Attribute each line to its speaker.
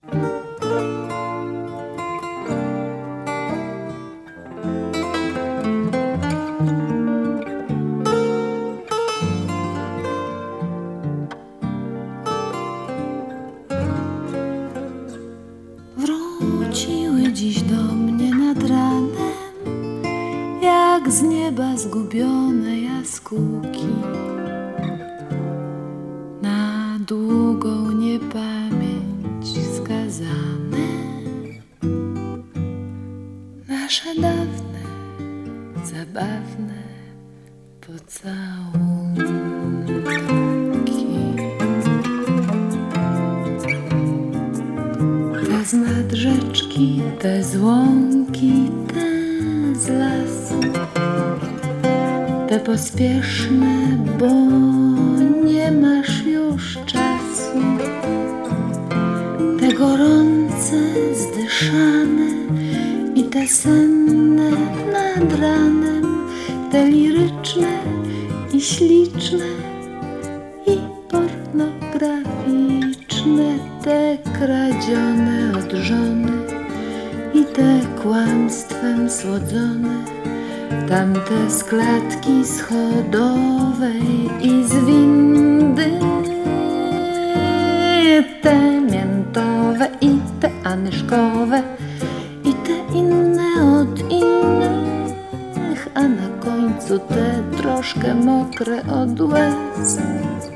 Speaker 1: Wróciły dziś do mnie nad ranem, jak z nieba zgubione jaskółki, na długą niepamięć skazane. Nasze dawne, zabawne pocałunki. Te z nad rzeczki, te z łąki, te z lasu, te pospieszne, bo nie masz już czasu, te gorące, zdyszane i te senne nad ranem, te liryczne i śliczne i pornograficzne, te kradzione od żony i te kłamstwem słodzone, tamte z klatki schodowej i z windy, te miętowe i te anyszkowe i te inne od innych, a na końcu te troszkę mokre od łez.